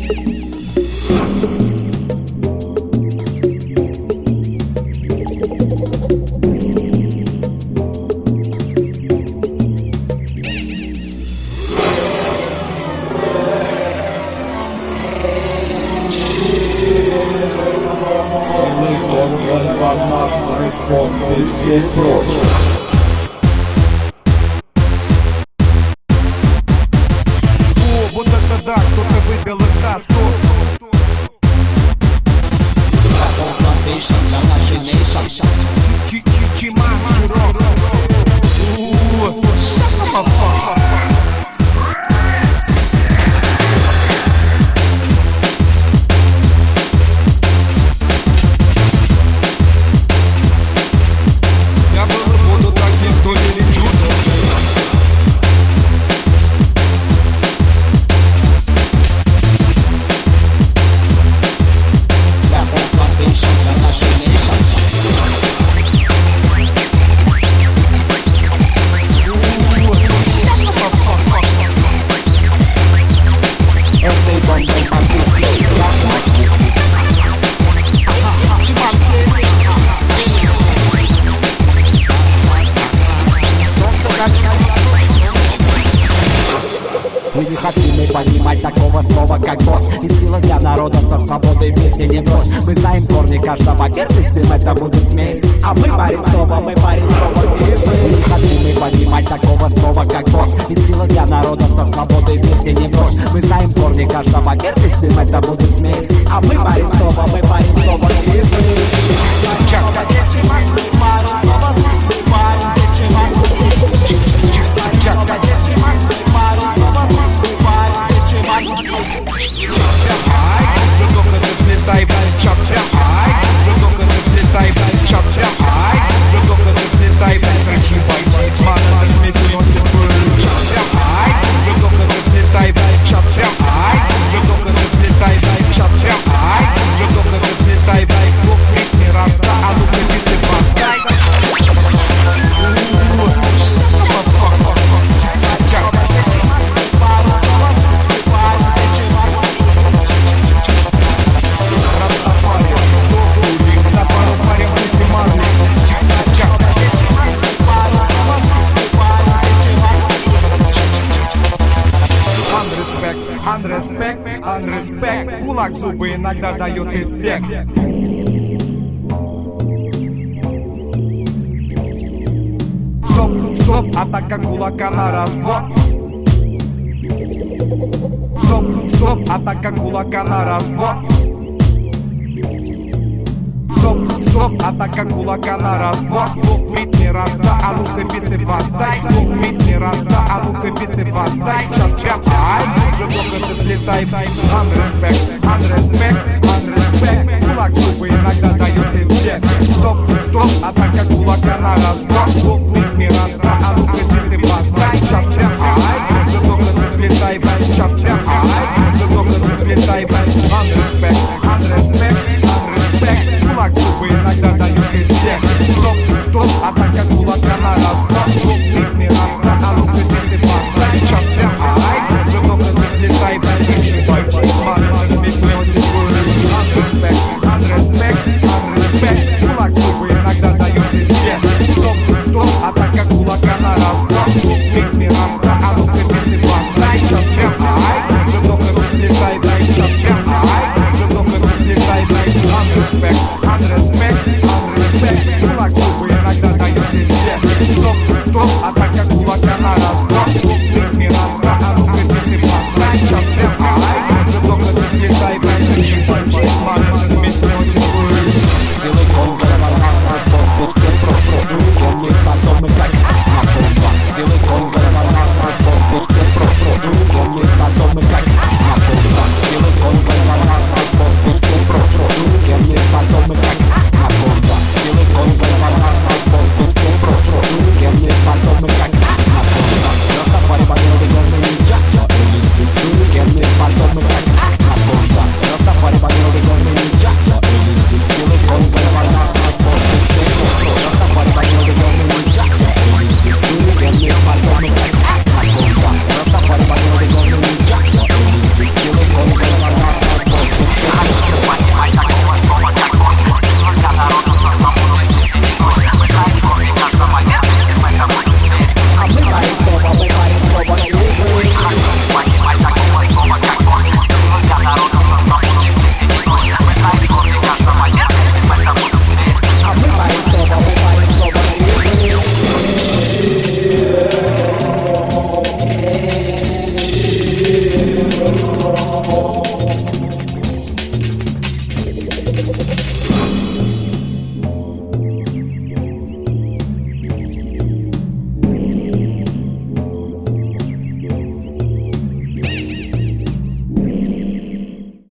Вот это да, кто-то выбил из нас, Вы не хотели понимать такого слова, как босс. И сила для народа со свободой вместе не брось. Мы знаем корни каждого герба, с ним это будет смесь. А мы парим снова, мы парим снова. Вы не хотели понимать такого слова, как босс. И сила для народа со свободой вместе не брось. Мы знаем корни каждого герба, с ним это будет смесь. А мы парим снова, мы парим снова. Unrespect, кулак в зубы иногда дает эффект. Стоп, стоп, атака кулака на раз-два. Стоп, стоп, атака кулака на раз-два. Стоп, стоп, атака кулака на раз-два. Бит не раз-да, а ну-ка биты воздай. Бит не раз-да, а ну-ка биты воздай. Сейчас прям, ай, уже только ты взлетай. Unrespect, unrespect, unrespect. Кулак в зубы иногда дает эффект. Стоп, стоп, атака кулака на раз-два.